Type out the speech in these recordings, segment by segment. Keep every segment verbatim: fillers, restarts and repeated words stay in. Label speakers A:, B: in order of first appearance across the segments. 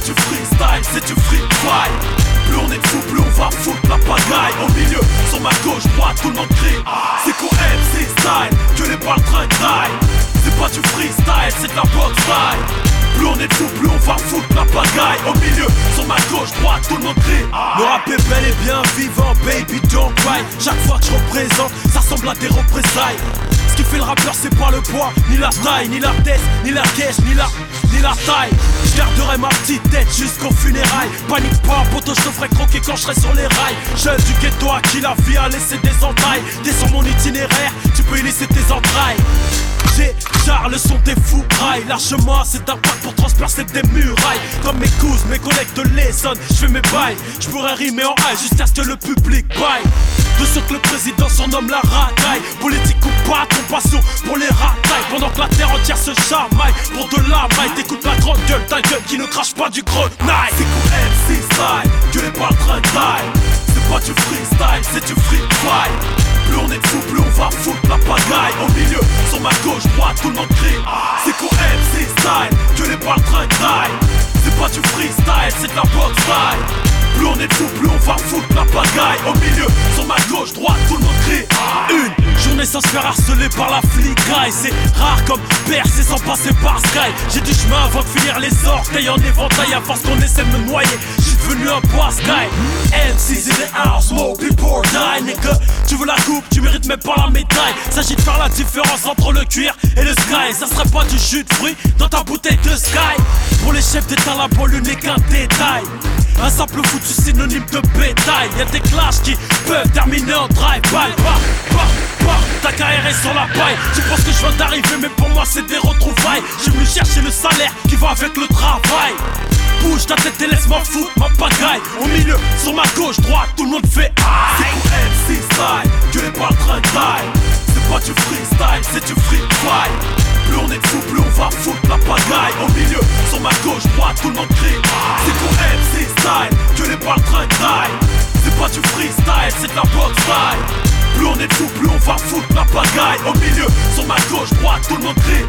A: du freestyle, c'est du free fly. Plus on est de fou, plus on va foutre la pagaille. Au milieu, sur ma gauche, droite, tout le monde crie. C'est qu'au M C style, que les balles traînent. C'est pas du freestyle, c'est de la boxe style. Plus on est de fou, plus on va foutre la pagaille. Au milieu, sur ma gauche, droite, tout le monde crie. Le rap est bel et bien vivant, baby, don't cry. Chaque fois que je représente, ça ressemble à des représailles. Ce qui fait le rappeur, c'est pas le poids, ni la taille, ni la tête, ni la caisse, ni la, ni la taille. Je garderai ma petite tête jusqu'aux funérailles. Panique pas, poteau, je te ferai croquer quand je serai sur les rails. Jeune du ghetto à qui la vie a laissé des entailles. T'es sur mon itinéraire, tu peux y laisser tes entrailles. J'ai Charles, le son des foutrailles. Largement assez d'impact pour transpercer des murailles. Comme mes cousins, mes collègues de l'Essonne, je fais mes bails. Je pourrais rimer en high jusqu'à ce que le public baille. De ce que le président surnomme la racaille. Politique ou pas, ton passion pour les ratailles. Pendant que la terre entière se chamaille pour de la maille. T'écoutes la grande gueule, ta gueule qui ne crache pas du grenaille. C'est qu'au M C style, que les balles traînent. C'est pas du freestyle, c'est du free fly. Plus on est de fou, plus on va foutre la pagaille. Au milieu, sur ma gauche, droite, tout le monde crie. C'est qu'au M C style, que les balles traînent. C'est pas du freestyle, c'est de la boxe style. Plus on est de fou, plus on va foutre la pagaille. Au milieu, sur ma gauche, droite, tout le monde crie. Une journée sans se faire harceler par la flicaille. C'est rare comme percer sans passer par Sky. J'ai du chemin avant de finir les orteils en éventail. À force qu'on essaie de me noyer, j'suis devenu un bois Sky. M C's in the house, more people die, nigga. Tu veux la coupe, tu mérites même pas la médaille. S'agit de faire la différence entre le cuir et le sky. Ça serait pas du jus de fruits dans ta bouteille de Sky. Pour les chefs d'état, la banlieue n'est qu'un détail. Un simple foutu synonyme de bétail. Y'a des clashs qui peuvent terminer en drive-by. Bah, bah, bah, ta carrière est sur la paille. Tu penses que je viens d'arriver, mais pour moi c'est des retrouvailles. J'ai venu chercher le salaire qui va avec le travail. Bouge ta tête et laisse-moi foutre ma pagaille. Au milieu, sur ma gauche, droite, tout le monde fait aïe. C'est pour M C style, que les balles traînent. C'est pas du freestyle, c'est du free fly. Plus on est de fou, plus on va foutre la pagaille. Au milieu, sur ma gauche, droite, tout le monde crie. C'est pour M C style, que les balles traînent. C'est pas du freestyle, c'est de la boxe style. Plus on est de fou, plus on va foutre la pagaille. Au milieu, sur ma gauche, droite, tout le monde crie.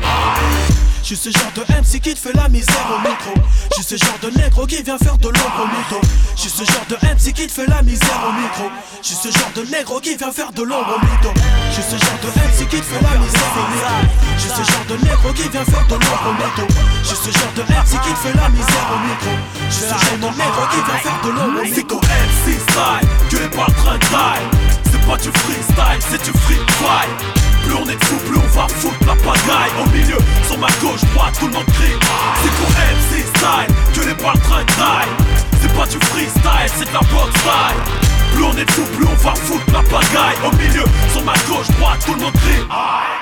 B: Je suis ce genre de M C qui te fait la misère au micro. Je suis ce genre de négro qui vient faire de l'ombre au mytho. Je suis ce genre de M C qui te fait la misère au micro. Je suis ce genre de négro qui vient faire de l'ombre au mytho. Je suis ce genre de M C qui te fait la misère au micro. Je suis ce genre de négro qui vient faire de l'ombre au mytho. Je suis ce genre de M C qui te fait la misère au micro. Je suis ce genre de négro qui vient faire de l'ombre au mytho.
A: C'est qu'au M C style, que les balles traînent. C'est pas du freestyle, c'est du free fly. Plus on est de fou, plus on va foutre la pagaille. Au milieu, sur ma gauche, droite, tout le monde crie. C'est qu'au M C style, que les balles traînent. C'est pas du freestyle, c'est de la boxe style. Plus on est de fou, plus on va foutre la pagaille. Au milieu, sur ma gauche, droite, tout le monde crie.